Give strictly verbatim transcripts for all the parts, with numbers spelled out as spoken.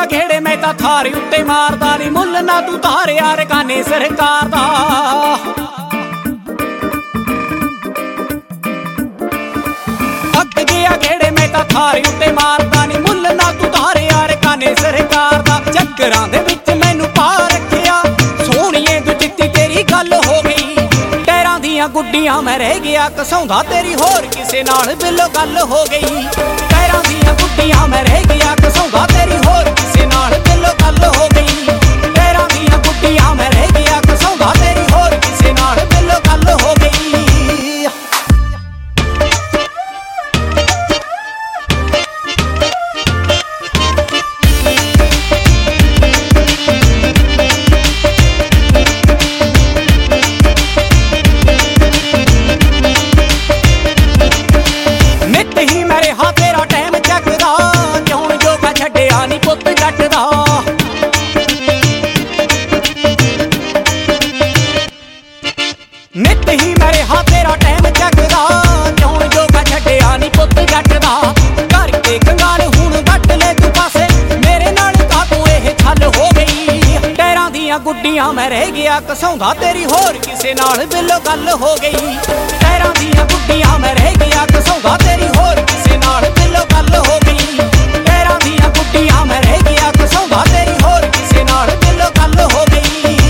ਗਿਆ ਘੇੜੇ ਮੈਂ ਤਾਂ ਥਾਰ ਉੱਤੇ ਮਾਰਦਾ ਨੀ ਮੁੱਲ ਨਾ ਤੂੰ ਧਾਰਿਆ ਰਕਾਨੇ ਸਰਕਾਰ ਦਾ। ਅੱਗ ਗਿਆ ਘੇੜੇ ਮੈਂ ਤਾਂ ਥਾਰ ਉੱਤੇ ਮਾਰਦਾ ਨੀ ਮੁੱਲ ਨਾ ਤੂੰ ਧਾਰਿਆ ਰਕਾਨੇ ਸਰਕਾਰ ਦਾ। ਚੱਕਰਾਂ ਦੇ ਵਿੱਚ ਮੈਨੂੰ ਪਾ ਰੱਖਿਆ ਸੋਹਣੀਏ ਤੂੰ ਜਿੱਤੀ ਤੇਰੀ ਗੱਲ ਹੋ ਗਈ। ਟਹਿਰਾਂ ਦੀਆਂ ਗੁੱਡੀਆਂ ਮੈਂ ਰਹਿ ਗਿਆ ਘਸਾਉਂਦਾ ਤੇਰੀ ਹੋਰ ਕਿਸੇ ਨਾਲ ਬਿੱਲੋ ਗੱਲ ਹੋ ਗਈ। ਟਹਿਰਾਂ ਦੀਆਂ ਗੁੱਡੀਆਂ ਮੈਂ ਰਹਿ ਗਿਆ ਘਸਾਉਂਦਾ ਤੇਰੀ ਹੋਰ ਕਿਸੇ ਨਾਲ ਬਿੱਲੋ ਗੱਲ ਹੋ ਗਈ। ਟਹਿਰਾਂ ਦੀਆਂ ਗੁੱਡੀਆਂ ਮੈਂ ਰਹਿ ਗਿਆ ਘਸਾਉਂਦਾ ਤੇਰੀ ਹੋਰ ਕਿਸੇ ਨਾਲ ਬਿੱਲੋ ਗੱਲ ਹੋ ਗਈ। ਨਿੱਤ ਹੀ ਮੇਰੇ ਹਾਂ ਤੇਰਾ ਟਾਈਮ ਚੱਕਦਾ ਕਿਉਂ ਜੋਗਾ ਛੱਡਿਆ ਨੀ ਪੁੱਤ ਜੱਟ ਦਾ। ਕਰਕੇ ਕੰਗਾਲ ਹੁਣ ਵੱਟ ਲੈ ਤੂੰ ਪਾਸੇ ਮੇਰੇ ਨਾਲ ਕਾਹਤੋਂ ਇਹ ਛੱਲ ਹੋ ਗਈ। ਟਹਿਰਾਂ ਦੀਆਂ ਗੁੱਡੀਆਂ ਮੈਂ ਰਹਿ ਗਿਆ ਘਸਾਉਂਦਾ ਤੇਰੀ ਹੋਰ ਕਿਸੇ ਨਾਲ ਬਿੱਲੋ ਗੱਲ ਹੋ ਗਈ। ਟਹਿਰਾਂ ਦੀਆਂ ਗੁੱਡੀਆਂ ਮੈਂ ਰਹਿ ਗਿਆ ਘਸਾਉਂਦਾ ਤੇਰੀ ਹੋਰ ਕਿਸੇ ਨਾਲ ਬਿੱਲੋ ਗੱਲ ਹੋ ਗਈ। ਟਹਿਰਾਂ ਦੀਆਂ ਗੁੱਡੀਆਂ ਮੈਂ ਰਹਿ ਗਿਆ ਘਸਾਉਂਦਾ ਤੇਰੀ ਹੋਰ ਕਿਸੇ ਨਾਲ ਬਿੱਲੋ ਗੱਲ ਹੋ ਗਈ।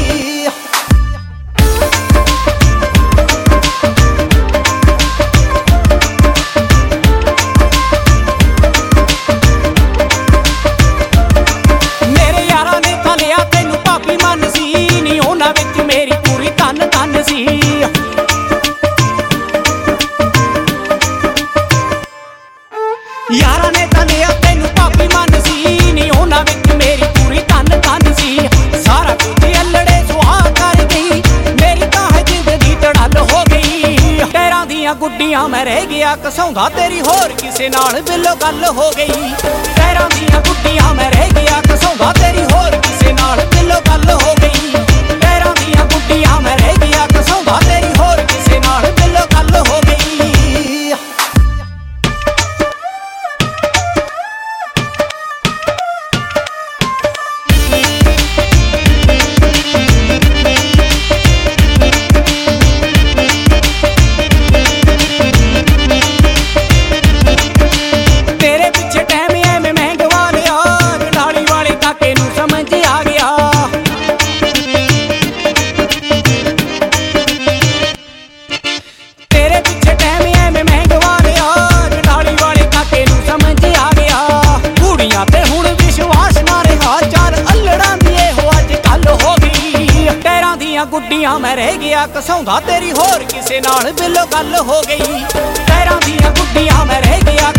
ਯਾਰਾਂ ਨੇ ਤਾਂ ਲਿਆ ਤੈਨੂੰ ਭਾਬੀ ਮੰਨ ਸੀ ਨੀ ਉਹਨਾਂ ਵਿੱਚ ਮੇਰੀ ਪੂਰੀ ਧਨ ਧਨ ਸੀ। ਸਾਰਾ ਕੁਝ ਅਲੜੇ ਸੁਆਹ ਕਰ ਗਈ ਮੇਰੀ ਤਾਂ ਹੈ ਜ਼ਿੰਦਗੀ ਤੜਲ ਹੋ ਗਈ। ਟਹਿਰਾਂ ਦੀਆਂ ਗੁੱਡੀਆਂ ਮੈਂ ਰਹਿ ਗਿਆ ਘਸਾਉਂਦਾ ਤੇਰੀ ਹੋਰ ਕਿਸੇ ਨਾਲ ਬਿੱਲੋ ਗੱਲ ਹੋ ਗਈ। ਟਹਿਰਾਂ ਦੀਆਂ ਗੁੱਡੀਆਂ ਮੈਂ ਰਹਿ ਗਿਆ ਘਸਾਉਂਦਾ ਤੇਰੀ ਹੋਰ ਕਿਸੇ ਨਾਲ ਬਿੱਲੋ ਗੱਲ ਹੋ ਗਈ। ਟਹਿਰਾਂ ਦੀਆਂ ਗੁੱਡੀਆਂ ਮੈਂ ਰਹਿ ਗਿਆ ਘਸਾਉਂਦਾ ਤੇਰੀ ਹੋਰ ਕਿਸੇ ਨਾਲ ਬਿੱਲੋ ਗੱਲ ਹੋ ਗਈ। ਗੁੱਡੀਆਂ ਮੈਂ ਰਹਿ ਗਿਆ ਘਸਾਉਂਦਾ ਤੇਰੀ ਹੋਰ ਕਿਸੇ ਨਾਲ ਬਿੱਲੋ ਗੱਲ ਹੋ ਗਈ। ਟਹਿਰਾਂ ਦੀਆਂ ਗੁੱਡੀਆਂ ਮੈਂ ਰਹਿ ਗਿਆ